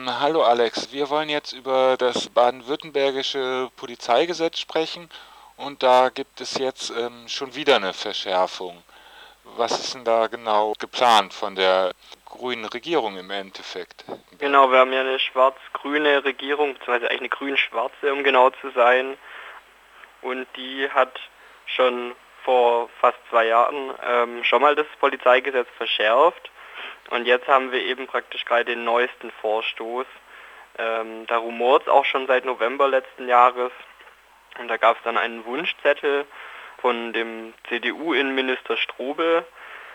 Hallo Alex, wir wollen jetzt über das baden-württembergische Polizeigesetz sprechen und da gibt es jetzt schon wieder eine Verschärfung. Was ist denn da genau geplant von der grünen Regierung im Endeffekt? Genau, wir haben ja eine schwarz-grüne Regierung, beziehungsweise eigentlich eine grün-schwarze, um genau zu sein. Und die hat schon vor fast 2 Jahren schon mal das Polizeigesetz verschärft. Und jetzt haben wir eben praktisch gerade den neuesten Vorstoß. Da rumort es auch schon seit November letzten Jahres. Und da gab es dann einen Wunschzettel von dem CDU-Innenminister Strobel,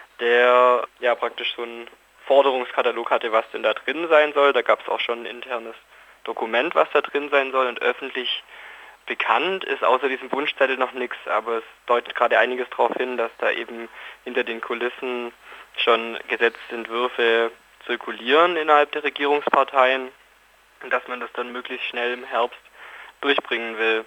der ja praktisch so einen Forderungskatalog hatte, was denn da drin sein soll. Da gab es auch schon ein internes Dokument, was da drin sein soll, und öffentlich bekannt ist außer diesem Wunschzettel noch nichts, aber es deutet gerade einiges darauf hin, dass da eben hinter den Kulissen schon Gesetzentwürfe zirkulieren innerhalb der Regierungsparteien und dass man das dann möglichst schnell im Herbst durchbringen will.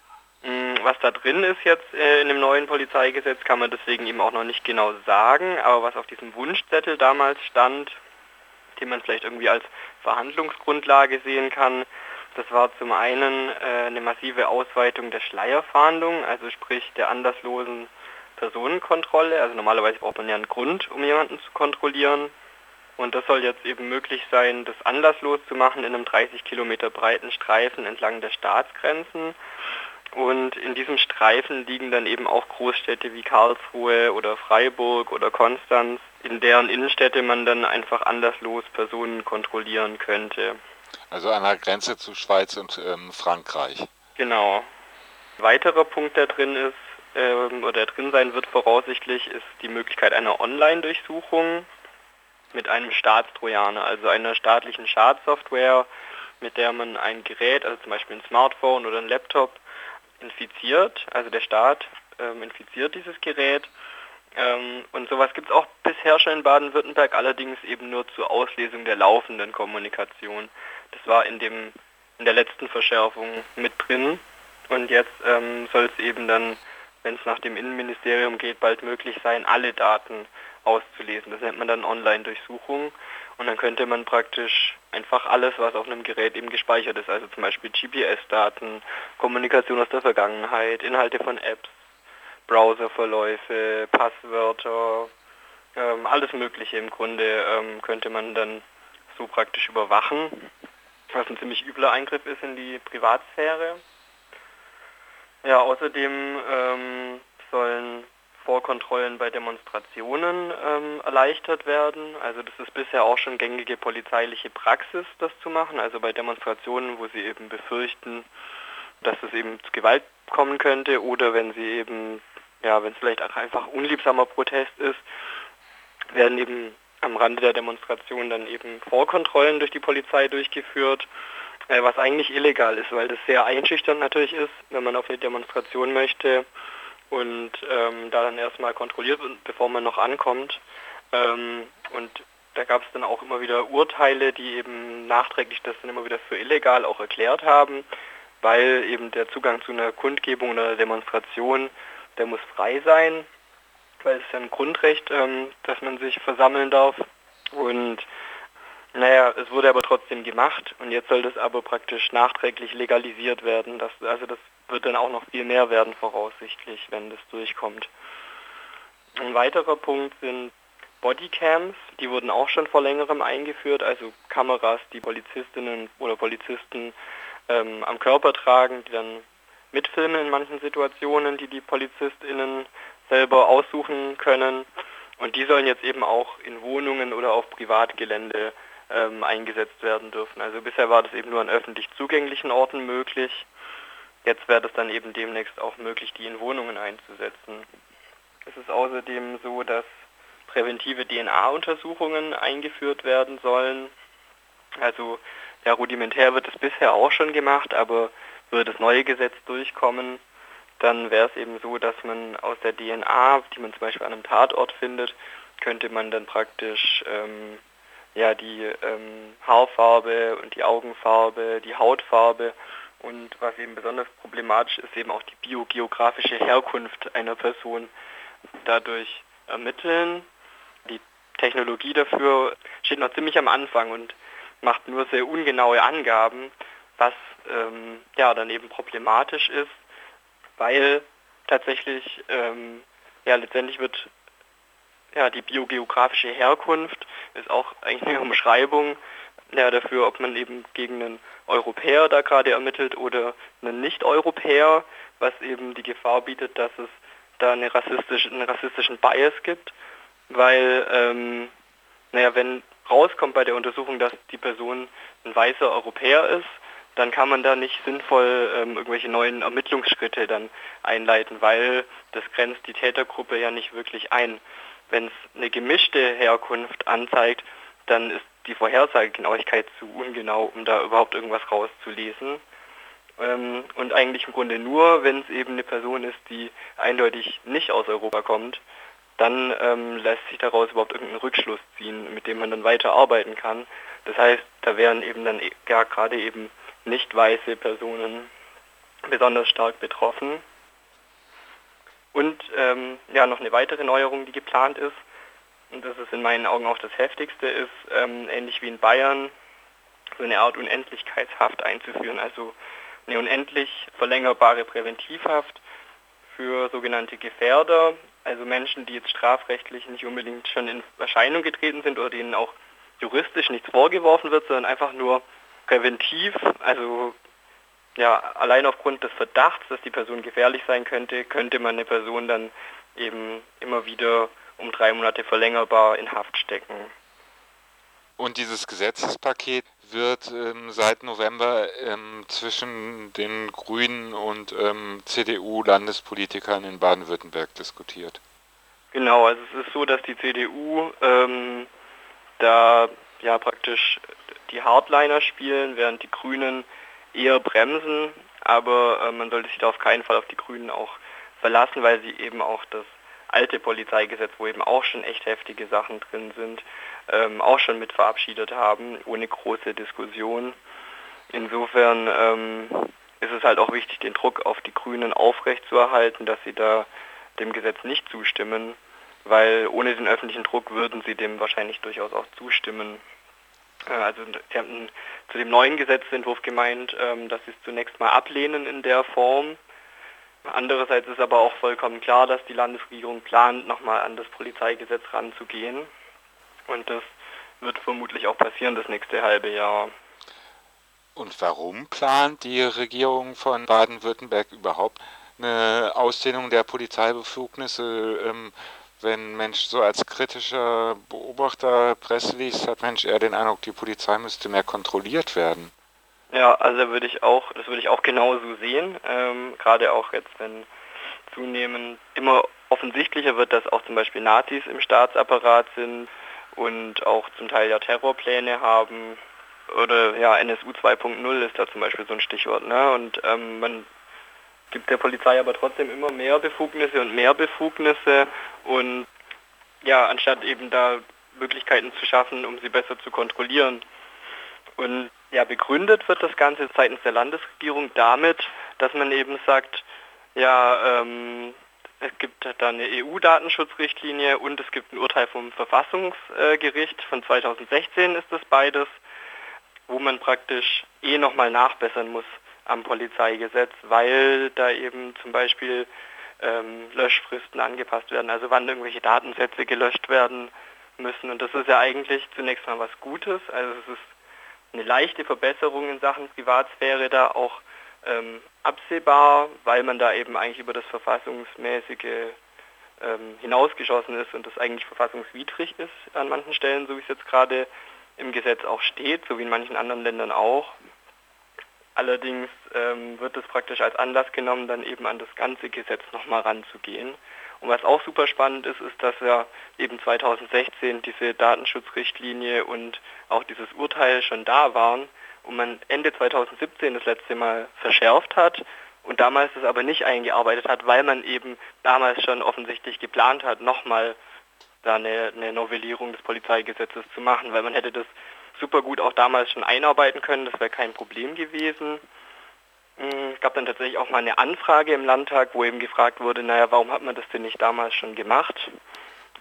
Was da drin ist jetzt in dem neuen Polizeigesetz, kann man deswegen eben auch noch nicht genau sagen, aber was auf diesem Wunschzettel damals stand, den man vielleicht irgendwie als Verhandlungsgrundlage sehen kann, das war zum einen eine massive Ausweitung der Schleierfahndung, also sprich der anlasslosen Personenkontrolle. Also normalerweise braucht man ja einen Grund, um jemanden zu kontrollieren. Und das soll jetzt eben möglich sein, das anlasslos zu machen in einem 30 Kilometer breiten Streifen entlang der Staatsgrenzen. Und in diesem Streifen liegen dann eben auch Großstädte wie Karlsruhe oder Freiburg oder Konstanz, in deren Innenstädte man dann einfach anlasslos Personen kontrollieren könnte. Also an der Grenze zu Schweiz und Frankreich. Genau. Ein weiterer Punkt, der drin ist, oder drin sein wird voraussichtlich, ist die Möglichkeit einer Online-Durchsuchung mit einem Staatstrojaner, also einer staatlichen Schadsoftware, mit der man ein Gerät, also zum Beispiel ein Smartphone oder ein Laptop, infiziert, also der Staat infiziert dieses Gerät. Und sowas gibt es auch bisher schon in Baden-Württemberg, allerdings eben nur zur Auslesung der laufenden Kommunikation. Das war in der letzten Verschärfung mit drin. Und jetzt soll es eben dann, wenn es nach dem Innenministerium geht, bald möglich sein, alle Daten auszulesen. Das nennt man dann Online-Durchsuchung. Und dann könnte man praktisch einfach alles, was auf einem Gerät eben gespeichert ist, also zum Beispiel GPS-Daten, Kommunikation aus der Vergangenheit, Inhalte von Apps, Browserverläufe, Passwörter, alles Mögliche im Grunde könnte man dann so praktisch überwachen, was ein ziemlich übler Eingriff ist in die Privatsphäre. Ja, außerdem sollen Vorkontrollen bei Demonstrationen erleichtert werden. Also das ist bisher auch schon gängige polizeiliche Praxis, das zu machen. Also bei Demonstrationen, wo sie eben befürchten, dass es eben zu Gewalt kommen könnte oder wenn sie eben, ja, wenn es vielleicht auch einfach unliebsamer Protest ist, werden eben am Rande der Demonstration dann eben Vorkontrollen durch die Polizei durchgeführt, was eigentlich illegal ist, weil das sehr einschüchternd natürlich ist, wenn man auf eine Demonstration möchte und da dann erstmal kontrolliert wird, bevor man noch ankommt. Und da gab es dann auch immer wieder Urteile, die eben nachträglich das dann immer wieder für illegal auch erklärt haben, weil eben der Zugang zu einer Kundgebung oder einer Demonstration, der muss frei sein, weil es ist ja ein Grundrecht, dass man sich versammeln darf. Und naja, es wurde aber trotzdem gemacht und jetzt soll das aber praktisch nachträglich legalisiert werden. Das wird dann auch noch viel mehr werden voraussichtlich, wenn das durchkommt. Ein weiterer Punkt sind Bodycams, die wurden auch schon vor längerem eingeführt, also Kameras, die Polizistinnen oder Polizisten am Körper tragen, die dann mitfilmen in manchen Situationen, die PolizistInnen selber aussuchen können. Und die sollen jetzt eben auch in Wohnungen oder auf Privatgelände eingesetzt werden dürfen. Also bisher war das eben nur an öffentlich zugänglichen Orten möglich. Jetzt wäre es dann eben demnächst auch möglich, die in Wohnungen einzusetzen. Es ist außerdem so, dass präventive DNA-Untersuchungen eingeführt werden sollen. Also ja, rudimentär wird es bisher auch schon gemacht, aber würde das neue Gesetz durchkommen, dann wäre es eben so, dass man aus der DNA, die man zum Beispiel an einem Tatort findet, könnte man dann praktisch die Haarfarbe und die Augenfarbe, die Hautfarbe und was eben besonders problematisch ist, eben auch die biogeografische Herkunft einer Person dadurch ermitteln. Die Technologie dafür steht noch ziemlich am Anfang und macht nur sehr ungenaue Angaben, was dann eben problematisch ist, weil tatsächlich letztendlich wird die biogeografische Herkunft ist auch eigentlich eine Umschreibung dafür, ob man eben gegen einen Europäer da gerade ermittelt oder einen Nicht-Europäer, was eben die Gefahr bietet, dass es da einen rassistischen Bias gibt, weil wenn rauskommt bei der Untersuchung, dass die Person ein weißer Europäer ist, dann kann man da nicht sinnvoll irgendwelche neuen Ermittlungsschritte dann einleiten, weil das grenzt die Tätergruppe ja nicht wirklich ein. Wenn es eine gemischte Herkunft anzeigt, dann ist die Vorhersagegenauigkeit zu ungenau, um da überhaupt irgendwas rauszulesen. Und eigentlich im Grunde nur, wenn es eben eine Person ist, die eindeutig nicht aus Europa kommt, dann lässt sich daraus überhaupt irgendein Rückschluss ziehen, mit dem man dann weiter arbeiten kann. Das heißt, da wären eben dann gerade eben nicht weiße Personen besonders stark betroffen. Und noch eine weitere Neuerung, die geplant ist, und das ist in meinen Augen auch das Heftigste, ist, ähnlich wie in Bayern, so eine Art Unendlichkeitshaft einzuführen, also eine unendlich verlängerbare Präventivhaft für sogenannte Gefährder, also Menschen, die jetzt strafrechtlich nicht unbedingt schon in Erscheinung getreten sind oder denen auch juristisch nichts vorgeworfen wird, sondern einfach nur präventiv, also allein aufgrund des Verdachts, dass die Person gefährlich sein könnte man eine Person dann eben immer wieder um 3 Monate verlängerbar in Haft stecken. Und dieses Gesetzespaket wird seit November zwischen den Grünen und CDU-Landespolitikern in Baden-Württemberg diskutiert. Genau, also es ist so, dass die CDU da praktisch die Hardliner spielen, während die Grünen eher bremsen, aber man sollte sich da auf keinen Fall auf die Grünen auch verlassen, weil sie eben auch das alte Polizeigesetz, wo eben auch schon echt heftige Sachen drin sind, auch schon mit verabschiedet haben, ohne große Diskussion. Insofern ist es halt auch wichtig, den Druck auf die Grünen aufrechtzuerhalten, dass sie da dem Gesetz nicht zustimmen, weil ohne den öffentlichen Druck würden sie dem wahrscheinlich durchaus auch zustimmen. Also sie haben zu dem neuen Gesetzentwurf gemeint, dass sie es zunächst mal ablehnen in der Form. Andererseits ist aber auch vollkommen klar, dass die Landesregierung plant, nochmal an das Polizeigesetz ranzugehen. Und das wird vermutlich auch passieren das nächste halbe Jahr. Und warum plant die Regierung von Baden-Württemberg überhaupt eine Ausdehnung der Polizeibefugnisse? Wenn Mensch so als kritischer Beobachter Presse liest, hat Mensch eher den Eindruck, die Polizei müsste mehr kontrolliert werden. Ja, also das würde ich auch genauso sehen. Gerade auch jetzt, wenn zunehmend immer offensichtlicher wird, dass auch zum Beispiel Nazis im Staatsapparat sind und auch zum Teil ja Terrorpläne haben. Oder NSU 2.0 ist da zum Beispiel so ein Stichwort. Ne? Und man gibt der Polizei aber trotzdem immer mehr Befugnisse und anstatt eben da Möglichkeiten zu schaffen, um sie besser zu kontrollieren. Und begründet wird das Ganze seitens der Landesregierung damit, dass man eben sagt, es gibt da eine EU-Datenschutzrichtlinie und es gibt ein Urteil vom Verfassungsgericht von 2016 ist das beides, wo man praktisch nochmal nachbessern muss am Polizeigesetz, weil da eben zum Beispiel Löschfristen angepasst werden, also wann irgendwelche Datensätze gelöscht werden müssen. Und das ist ja eigentlich zunächst mal was Gutes, also es ist eine leichte Verbesserung in Sachen Privatsphäre da auch absehbar, weil man da eben eigentlich über das Verfassungsmäßige hinausgeschossen ist und das eigentlich verfassungswidrig ist an manchen Stellen, so wie es jetzt gerade im Gesetz auch steht, so wie in manchen anderen Ländern auch. Allerdings wird es praktisch als Anlass genommen, dann eben an das ganze Gesetz nochmal ranzugehen. Und was auch super spannend ist, ist, dass ja eben 2016 diese Datenschutzrichtlinie und auch dieses Urteil schon da waren und man Ende 2017 das letzte Mal verschärft hat und damals das aber nicht eingearbeitet hat, weil man eben damals schon offensichtlich geplant hat, nochmal da eine Novellierung des Polizeigesetzes zu machen, weil man hätte das super gut auch damals schon einarbeiten können, das wäre kein Problem gewesen. Es gab dann tatsächlich auch mal eine Anfrage im Landtag, wo eben gefragt wurde, warum hat man das denn nicht damals schon gemacht?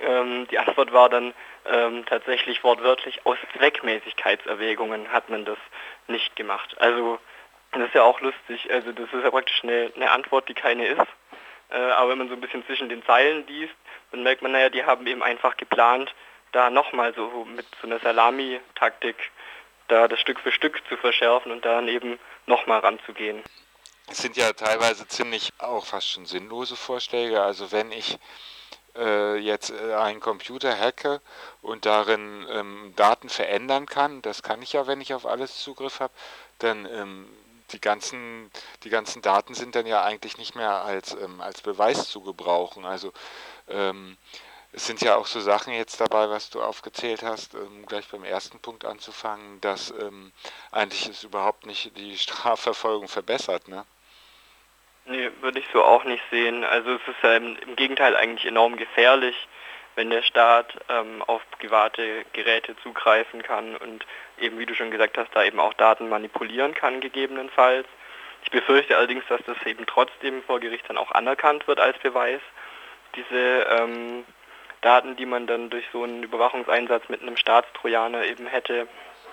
Die Antwort war dann tatsächlich wortwörtlich, aus Zweckmäßigkeitserwägungen hat man das nicht gemacht. Also das ist ja auch lustig, also das ist ja praktisch eine Antwort, die keine ist. Aber wenn man so ein bisschen zwischen den Zeilen liest, dann merkt man, naja, die haben eben einfach geplant, da nochmal so mit so einer Salami-Taktik da das Stück für Stück zu verschärfen und dann eben nochmal ranzugehen. Es sind ja teilweise ziemlich auch fast schon sinnlose Vorschläge. Also wenn ich jetzt einen Computer hacke und darin Daten verändern kann, das kann ich ja, wenn ich auf alles Zugriff habe, dann die ganzen, die ganzen Daten sind dann ja eigentlich nicht mehr als Beweis zu gebrauchen. Also ähm, es sind ja auch so Sachen jetzt dabei, was du aufgezählt hast, gleich beim ersten Punkt anzufangen, dass eigentlich es überhaupt nicht die Strafverfolgung verbessert, ne? Nee, würde ich so auch nicht sehen. Also es ist ja im Gegenteil eigentlich enorm gefährlich, wenn der Staat auf private Geräte zugreifen kann und eben, wie du schon gesagt hast, da eben auch Daten manipulieren kann gegebenenfalls. Ich befürchte allerdings, dass das eben trotzdem vor Gericht dann auch anerkannt wird als Beweis. Diese Daten, die man dann durch so einen Überwachungseinsatz mit einem Staatstrojaner eben hätte.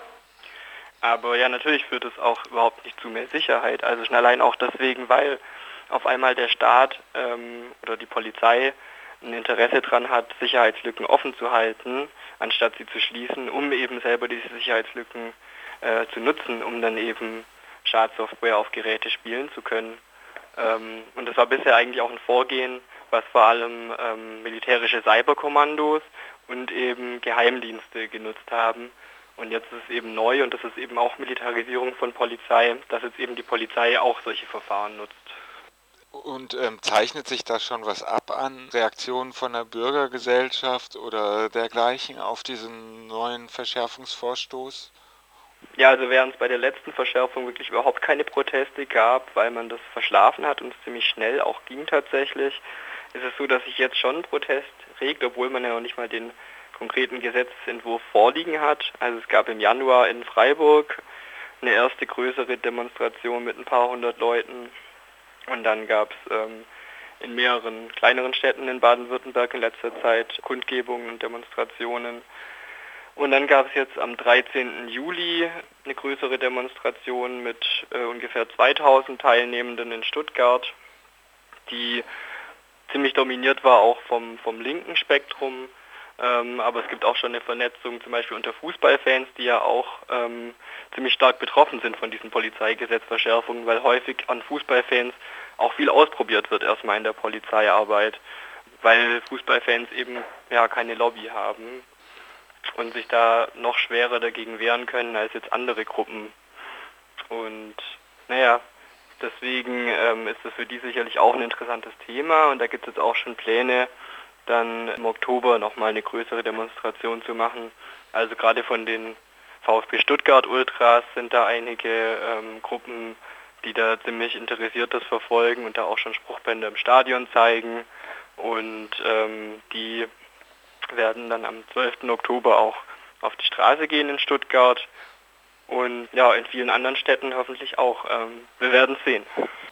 Aber ja, natürlich führt es auch überhaupt nicht zu mehr Sicherheit. Also schon allein auch deswegen, weil auf einmal der Staat oder die Polizei ein Interesse daran hat, Sicherheitslücken offen zu halten, anstatt sie zu schließen, um eben selber diese Sicherheitslücken zu nutzen, um dann eben Schadsoftware auf Geräte spielen zu können. Und das war bisher eigentlich auch ein Vorgehen, was vor allem militärische Cyberkommandos und eben Geheimdienste genutzt haben. Und jetzt ist es eben neu und das ist eben auch Militarisierung von Polizei, dass jetzt eben die Polizei auch solche Verfahren nutzt. Und zeichnet sich da schon was ab an Reaktionen von der Bürgergesellschaft oder dergleichen auf diesen neuen Verschärfungsvorstoß? Ja, also während es bei der letzten Verschärfung wirklich überhaupt keine Proteste gab, weil man das verschlafen hat und es ziemlich schnell auch ging tatsächlich, ist es so, dass sich jetzt schon Protest regt, obwohl man ja noch nicht mal den konkreten Gesetzentwurf vorliegen hat. Also es gab im Januar in Freiburg eine erste größere Demonstration mit ein paar hundert Leuten und dann gab es in mehreren kleineren Städten in Baden-Württemberg in letzter Zeit Kundgebungen und Demonstrationen. Und dann gab es jetzt am 13. Juli eine größere Demonstration mit ungefähr 2000 Teilnehmenden in Stuttgart, die ziemlich dominiert war auch vom linken Spektrum. Aber es gibt auch schon eine Vernetzung zum Beispiel unter Fußballfans, die ja auch ziemlich stark betroffen sind von diesen Polizeigesetzverschärfungen, weil häufig an Fußballfans auch viel ausprobiert wird erstmal in der Polizeiarbeit, weil Fußballfans eben ja keine Lobby haben und sich da noch schwerer dagegen wehren können als jetzt andere Gruppen. Und naja, deswegen ist das für die sicherlich auch ein interessantes Thema und da gibt es jetzt auch schon Pläne, dann im Oktober nochmal eine größere Demonstration zu machen. Also gerade von den VfB Stuttgart Ultras sind da einige Gruppen, die da ziemlich interessiert das verfolgen und da auch schon Spruchbänder im Stadion zeigen. Und die werden dann am 12. Oktober auch auf die Straße gehen in Stuttgart und ja, in vielen anderen Städten hoffentlich auch. Wir werden sehen.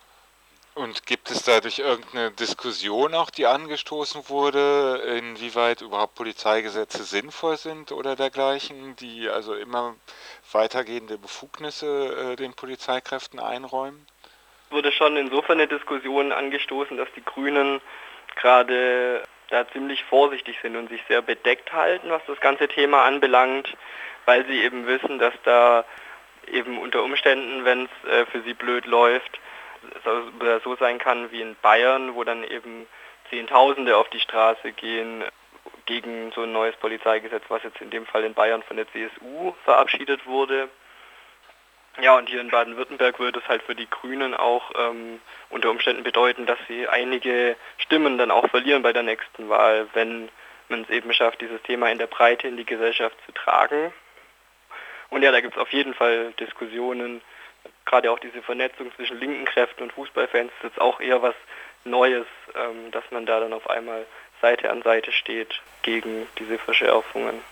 Und gibt es dadurch irgendeine Diskussion auch, die angestoßen wurde, inwieweit überhaupt Polizeigesetze sinnvoll sind oder dergleichen, die also immer weitergehende Befugnisse den Polizeikräften einräumen? Wurde schon insofern eine Diskussion angestoßen, dass die Grünen gerade da ziemlich vorsichtig sind und sich sehr bedeckt halten, was das ganze Thema anbelangt, weil sie eben wissen, dass da eben unter Umständen, wenn es für sie blöd läuft, so sein kann wie in Bayern, wo dann eben Zehntausende auf die Straße gehen gegen so ein neues Polizeigesetz, was jetzt in dem Fall in Bayern von der CSU verabschiedet wurde. Ja, und hier in Baden-Württemberg würde es halt für die Grünen auch unter Umständen bedeuten, dass sie einige Stimmen dann auch verlieren bei der nächsten Wahl, wenn man es eben schafft, dieses Thema in der Breite in die Gesellschaft zu tragen. Und ja, da gibt es auf jeden Fall Diskussionen, gerade auch diese Vernetzung zwischen linken Kräften und Fußballfans ist jetzt auch eher was Neues, dass man da dann auf einmal Seite an Seite steht gegen diese Verschärfungen.